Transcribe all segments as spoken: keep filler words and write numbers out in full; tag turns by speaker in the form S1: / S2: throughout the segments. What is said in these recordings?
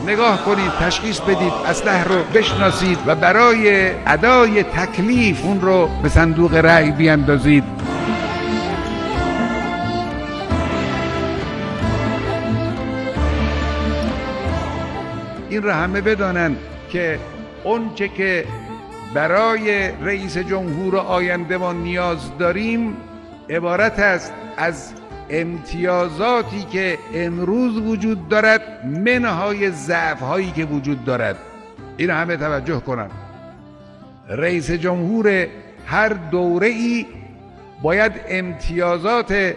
S1: نگاه کنید، تشخیص بدید، اسلحه رو بشناسید و برای ادای تکلیف اون رو به صندوق رأی بیاندازید. این را همه بدانند که اون چه که برای رئیس جمهور آینده ما نیاز داریم عبارت است از امتیازاتی که امروز وجود دارد منهای ضعف‌هایی که وجود دارد. این همه توجه کنند. رئیس جمهور هر دوره‌ای باید امتیازات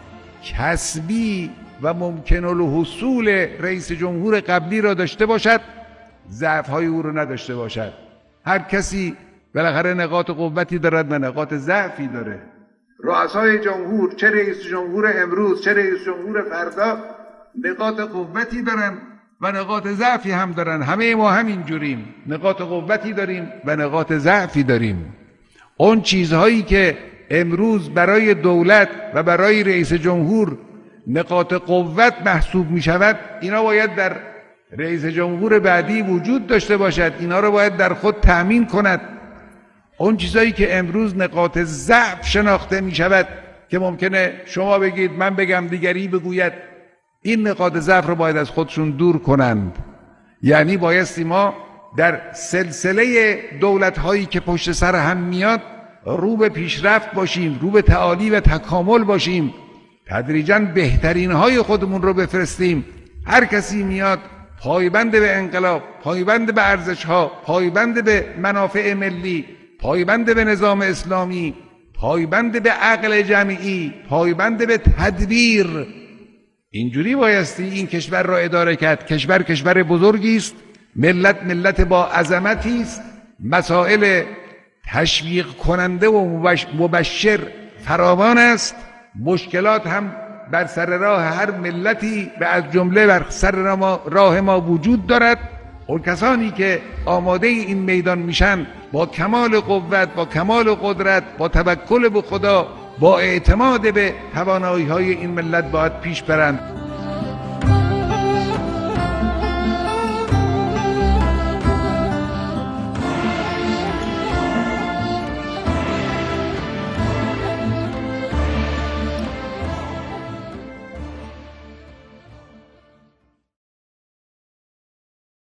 S1: کسبی و ممکن الحصول رئیس جمهور قبلی را داشته باشد، ضعف‌های او را نداشته باشد. هر کسی بالاخره نقاط قوتی دارد و نقاط ضعفی داره. رؤسای جمهور، چه رئیس جمهور امروز چه رئیس جمهور فردا، نقاط قوتی دارن و نقاط ضعفی هم دارن. همه ما همین جوریم، نقاط قوتی داریم و نقاط ضعفی داریم. اون چیزهایی که امروز برای دولت و برای رئیس جمهور نقاط قوت محسوب می شود، اینا باید در رئیس جمهور بعدی وجود داشته باشد، اینا رو باید در خود تأمین کند. اون چیزایی که امروز نقاط ضعف شناخته می شود که ممکنه شما بگید، من بگم، دیگری بگوید، این نقاط ضعف رو باید از خودشون دور کنند. یعنی بایستی ما در سلسله دولت هایی که پشت سر هم میاد رو به پیشرفت باشیم، رو به تعالی و تکامل باشیم، تدریجاً بهترین های خودمون رو بفرستیم. هر کسی میاد پایبند به انقلاب، پایبند به ارزش ها، پایبند به منافع ملی، پایبند به نظام اسلامی، پایبند به عقل جمعی، پایبند به تدبیر. اینجوری بایستی این کشور را اداره کرد. کشور کشور بزرگی است، ملت ملت با عظمتی است، مسائل تشویق کننده و مبشر فراوان است، مشکلات هم بر سر راه هر ملتی و از جمله بر سر راه ما وجود دارد. اون کسانی که آماده این میدان میشن با کمال قوت، با کمال قدرت، با توکل به خدا، با اعتماد به توانایی های این ملت باید پیش برند.